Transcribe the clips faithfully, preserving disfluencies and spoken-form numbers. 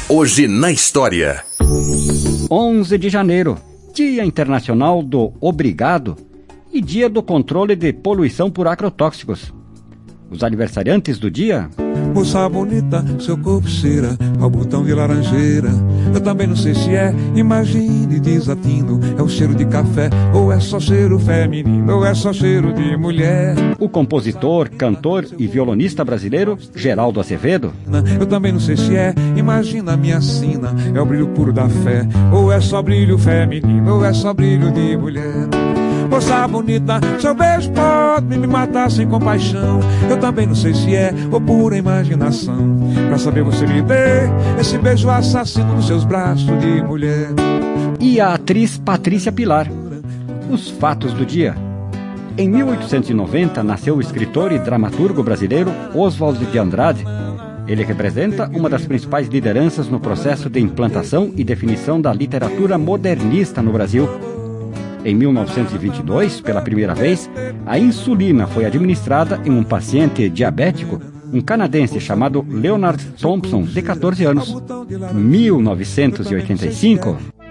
Hoje na história. onze de janeiro, Dia Internacional do Obrigado e Dia do Controle de Poluição por Agrotóxicos. Os aniversariantes do dia... Moça bonita, seu corpo cheira ao botão de laranjeira. Eu também não sei se é, imagine desatino. É o cheiro de café, ou é só cheiro feminino, ou é só cheiro de mulher. O compositor, cantor e violonista brasileiro Geraldo Azevedo. Eu também não sei se é, imagina a minha sina. É o brilho puro da fé, ou é só brilho feminino, ou é só brilho de mulher. Moça bonita, seu beijo pode me matar sem compaixão. Eu também não sei se é ou pura imaginação. Pra saber você me dê esse beijo assassino nos seus braços de mulher. E a atriz Patrícia Pilar. Os fatos do dia. Em mil oitocentos e noventa nasceu o escritor e dramaturgo brasileiro Oswald de Andrade. Ele representa uma das principais lideranças no processo de implantação e definição da literatura modernista no Brasil. Em mil novecentos e vinte e dois, pela primeira vez, a insulina foi administrada em um paciente diabético, um canadense chamado Leonard Thompson, de catorze anos. mil novecentos e oitenta e cinco...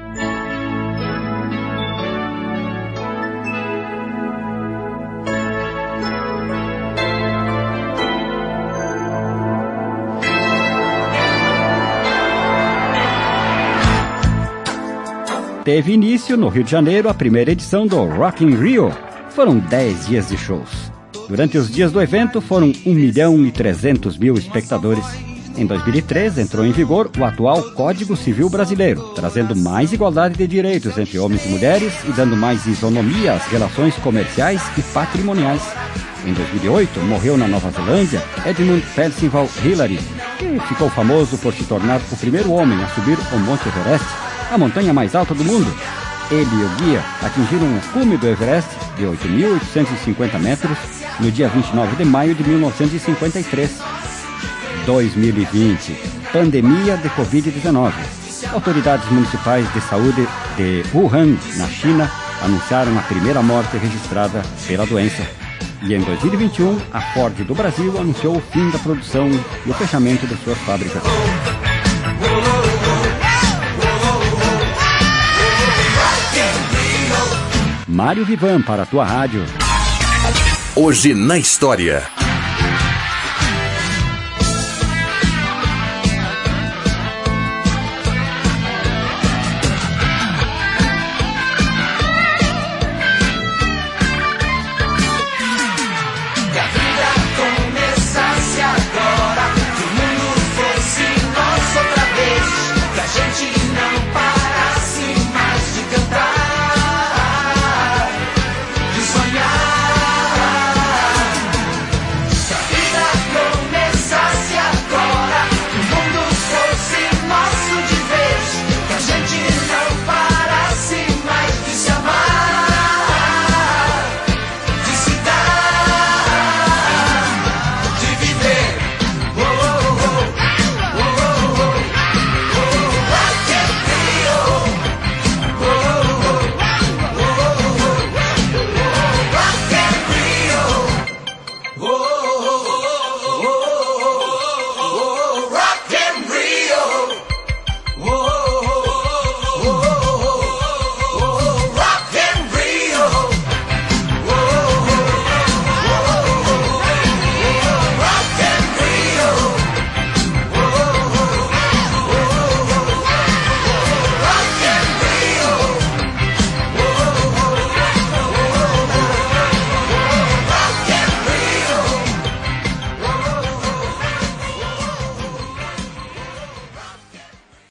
Teve início no Rio de Janeiro a primeira edição do Rock in Rio. Foram dez dias de shows. Durante os dias do evento foram um milhão e trezentos mil espectadores. Em dois mil e três entrou em vigor o atual Código Civil Brasileiro, trazendo mais igualdade de direitos entre homens e mulheres e dando mais isonomia às relações comerciais e patrimoniais. Em dois mil e oito, morreu na Nova Zelândia Edmund Percival Hillary, que ficou famoso por se tornar o primeiro homem a subir o Monte Everest, a montanha mais alta do mundo. Ele e o guia atingiram o cume do Everest de oito mil oitocentos e cinquenta metros no dia vinte e nove de maio de mil novecentos e cinquenta e três. dois mil e vinte, pandemia de covid dezenove. Autoridades municipais de saúde de Wuhan, na China, anunciaram a primeira morte registrada pela doença. E em dois mil e vinte e um, a Ford do Brasil anunciou o fim da produção e o fechamento de suas fábricas. Mário Vivan para a tua rádio. Hoje na história.